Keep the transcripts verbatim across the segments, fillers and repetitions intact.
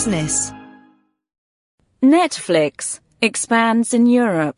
business. Netflix expands in Europe.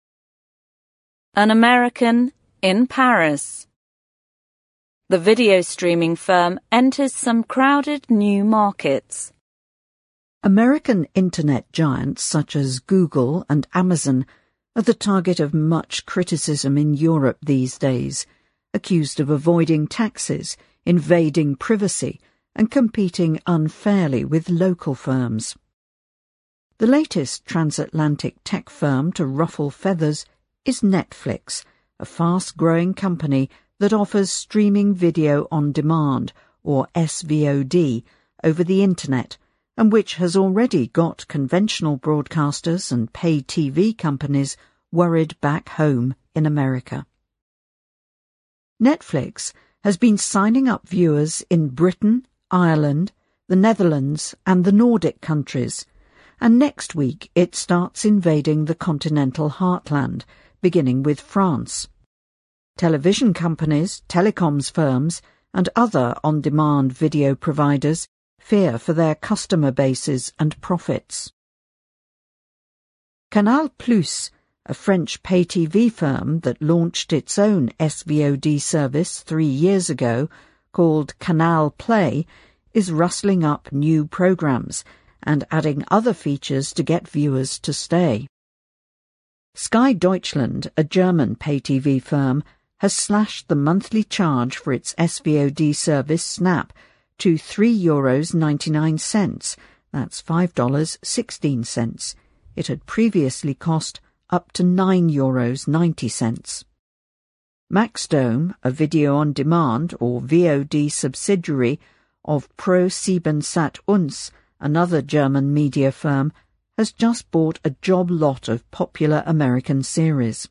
An American in Paris. The video streaming firm enters some crowded new markets. American internet giants such as Google and Amazon are the target of much criticism in Europe these days, accused of avoiding taxes, invading privacy, and competing unfairly with local firms. The latest transatlantic tech firm to ruffle feathers is Netflix, a fast-growing company that offers streaming video on demand, or S V O D, over the internet, and which has already got conventional broadcasters and pay T V companies worried back home in America. Netflix has been signing up viewers in Britain, Ireland, the Netherlands and the Nordic countries, and next week it starts invading the continental heartland, beginning with France. Television companies, telecoms firms and other on-demand video providers fear for their customer bases and profits. Canal Plus, a French pay-T V firm that launched its own S V O D service three years ago, called Canal Play, is rustling up new programs and adding other features to get viewers to stay. Sky Deutschland, a German pay-T V firm, has slashed the monthly charge for its S V O D service Snap to three euros ninety-nine cents, that's five dollars sixteen cents. It had previously cost up to nine euros ninety cents. Maxdome, a video-on-demand or V O D subsidiary of ProSieben Sat Uns, another German media firm, has just bought a job lot of popular American series.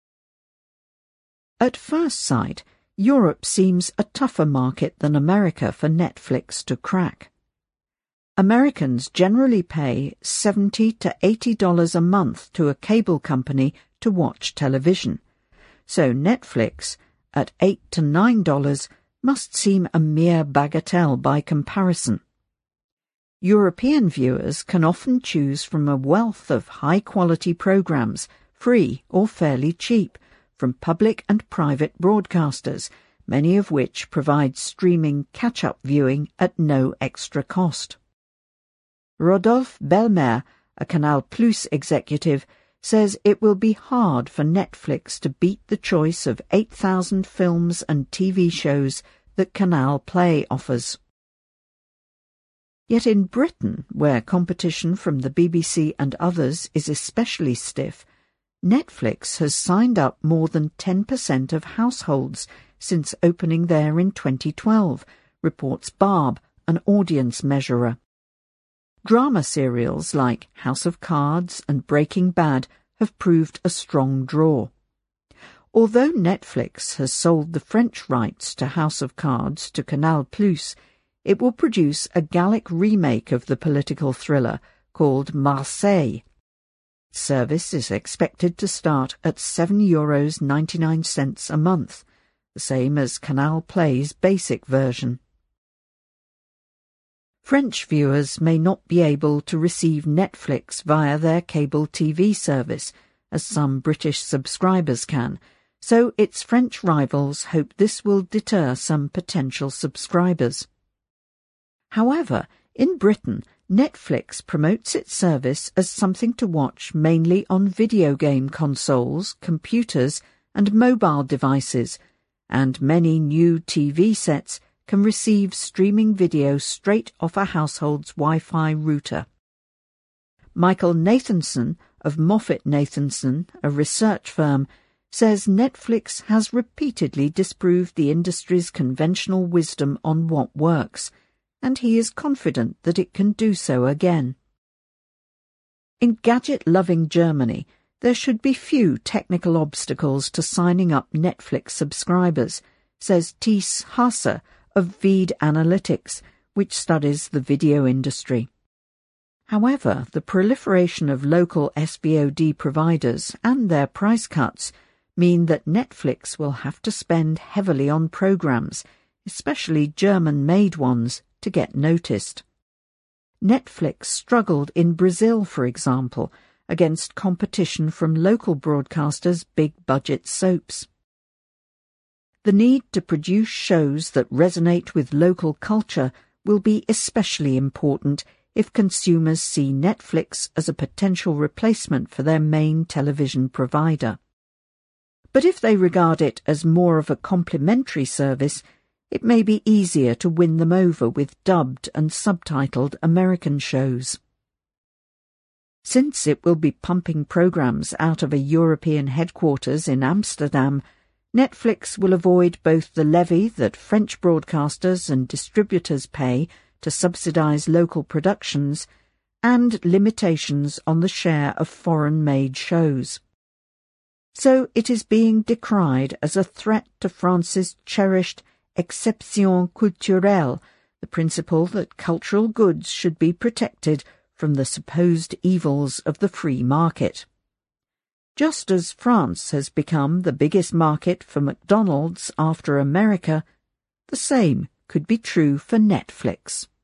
At first sight, Europe seems a tougher market than America for Netflix to crack. Americans generally pay seventy to eighty dollars a month to a cable company to watch television, so Netflix, at eight to nine dollars, must seem a mere bagatelle by comparison. European viewers can often choose from a wealth of high-quality programs, free or fairly cheap, from public and private broadcasters, many of which provide streaming catch-up viewing at no extra cost. Rodolphe Belmer, a Canal Plus executive, says it will be hard for Netflix to beat the choice of eight thousand films and T V shows that Canal Play offers. Yet in Britain, where competition from the B B C and others is especially stiff, Netflix has signed up more than ten percent of households since opening there in twenty twelve, reports Barb, an audience measurer. Drama serials like House of Cards and Breaking Bad have proved a strong draw. Although Netflix has sold the French rights to House of Cards to Canal Plus, it will produce a Gallic remake of the political thriller called Marseille. Service is expected to start at seven euros ninety-nine cents a month, the same as Canal Play's basic version. French viewers may not be able to receive Netflix via their cable T V service, as some British subscribers can, so its French rivals hope this will deter some potential subscribers. However, in Britain, Netflix promotes its service as something to watch mainly on video game consoles, computers, and mobile devices, and many new T V sets can receive streaming video straight off a household's Wi-Fi router. Michael Nathanson of Moffett Nathanson, a research firm, says Netflix has repeatedly disproved the industry's conventional wisdom on what works, and he is confident that it can do so again. In gadget-loving Germany, there should be few technical obstacles to signing up Netflix subscribers, says Thies Haase of Veed Analytics, which studies the video industry. However, the proliferation of local S V O D providers and their price cuts mean that Netflix will have to spend heavily on programs, especially German-made ones, to get noticed. Netflix struggled in Brazil, for example, against competition from local broadcasters' big-budget soaps. The need to produce shows that resonate with local culture will be especially important if consumers see Netflix as a potential replacement for their main television provider. But if they regard it as more of a complementary service, it may be easier to win them over with dubbed and subtitled American shows. Since it will be pumping programs out of a European headquarters in Amsterdam, Netflix will avoid both the levy that French broadcasters and distributors pay to subsidize local productions and limitations on the share of foreign-made shows. So it is being decried as a threat to France's cherished exception culturelle, the principle that cultural goods should be protected from the supposed evils of the free market. Just as France has become the biggest market for McDonald's after America, the same could be true for Netflix.